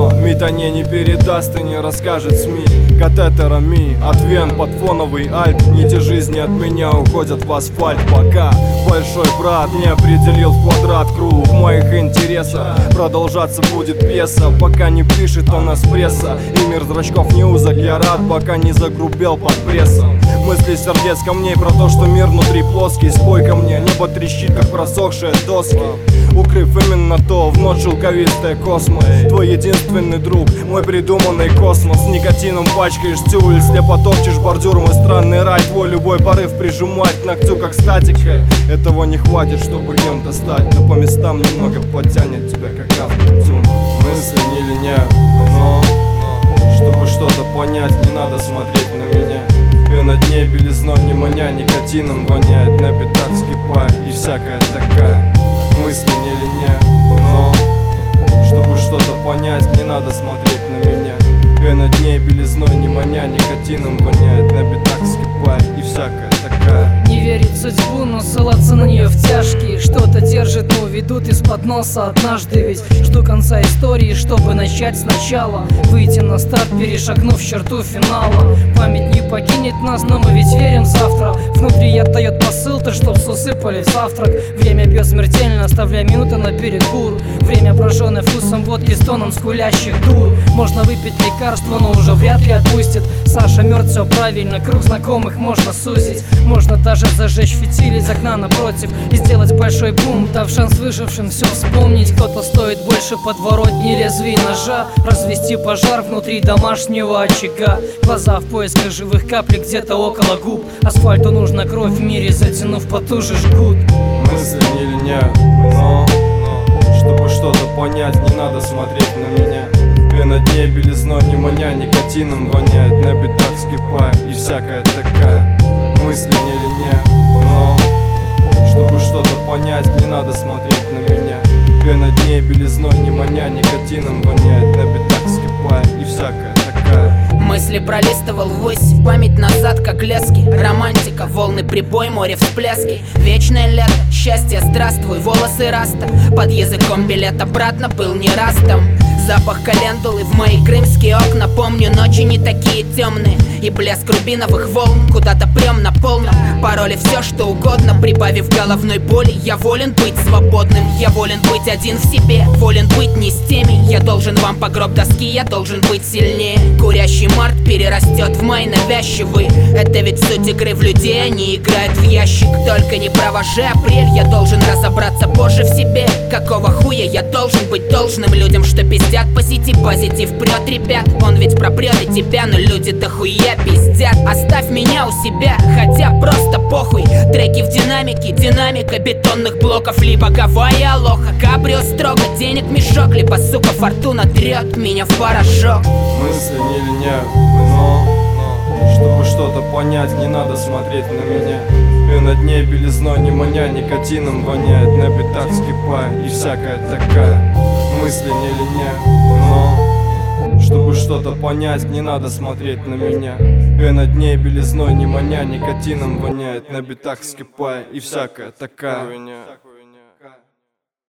Но метане не передаст и не расскажет СМИ. Катетерами от вен под фоновый альт. Нити жизни от меня уходят в асфальт. Пока большой брат не определил в квадрат круг моих интересов. Продолжаться будет пьеса, пока не пишет он эспрессо. И мир зрачков не узок, я рад, пока не загрубел под прессом. Мысли сердец камней про то, что мир внутри плоский. Спой ко мне, небо трещит, как просохшие доски. Укрыв именно то, в ночь шелковистая космос. Твой единственный друг, мой придуманный космос. Никотином пачкаешь тюль, слепо топчешь бордюр. Мой странный рай, твой любой порыв прижимать к ногтю, как статикой. Этого не хватит, чтобы кем-то стать, но по местам немного потянет тебя, как автотюн. Мысли не линяют, но чтобы что-то понять, не надо смотреть на меня. И на дне белизной не маня, никотином воняет. На пятак скипа и всякая такая. Мысли не линяют, но чтобы что-то понять, не надо смотреть на меня. И на дне белизной не маня, никотином воняет. На пятак скипа и всякая такая. Не верить в судьбу, но ссылаться на нее в тяжкие. Что-то держит, но ведут из-под носа однажды. Ведь жду конца истории, чтобы начать сначала. Выйти на старт, перешагнув черту финала. Память не покинет нас, но мы ведь верим в завтра. Внутри отдает посыл-то, чтоб усыпали в завтрак. Время бьет смертельно, оставляя минуты на перекур. Время, прожженное вкусом водки с тоном скулящих дур. Можно выпить лекарство, но уже вряд ли отпустит. Саша мертв, все правильно, круг знакомых можно сузить. Можно даже зажечь фитиль из окна напротив и сделать большой бум, дав шанс выжившим все вспомнить. Кто-то стоит больше подворотни лезвий ножа, развести пожар внутри домашнего очага. Глаза в поисках живых каплек где-то около губ. Асфальту нужна кровь в мире, затянув потуже жгут. Мысли не линяют, но чтобы что-то понять, не надо смотреть на меня. И на дне белизной не маня, никотином воняет. На пятак скипа и всякая такая. Мысли не линяют, но чтобы что-то понять, не надо смотреть на меня. И на дне белизной не маня, никотином воняет. На пятак скипа и всякая такая. Мысли пролистывал ввысь, память назад, как лески. Романтика, волны, прибой, море, всплески. Вечное лето, счастье, здравствуй, волосы раста. Под языком билет обратно был не раз там. Запах календулы в мои крымские окна. Помню, ночи не такие темные. И блеск рубиновых волн. Куда-то прям на полном. Пароли все что угодно. Прибавив головной боли, я волен быть свободным. Я волен быть один в себе. Волен быть не с теми. Я должен вам по гроб доски. Я должен быть сильнее. Курящий март перерастет в май навязчивый. Это ведь суть игры в людей. Они играют в ящик. Только не провожи апрель. Я должен разобраться позже в себе. Какого хуя я должен быть должным людям, что пиздят по сети? Позитив прет, ребят. Он ведь пропрет и тебя, но люди дохуя пиздят. Оставь меня у себя, хотя просто похуй. Треки в динамике, динамика бетонных блоков. Либо Гавайи, алоха, кабрио строго. Денег мешок, либо, сука, фортуна трет меня в порошок. Мысли не линяют, но чтобы что-то понять, не надо смотреть на меня. И на дне белизной не маня, никотином воняет. На пятак скипа и всякая такая. Мысли не линяют, но чтобы что-то понять, не надо смотреть на меня. И на дне белизной не маня, никотином воняет. На битах скипа и всякая такая.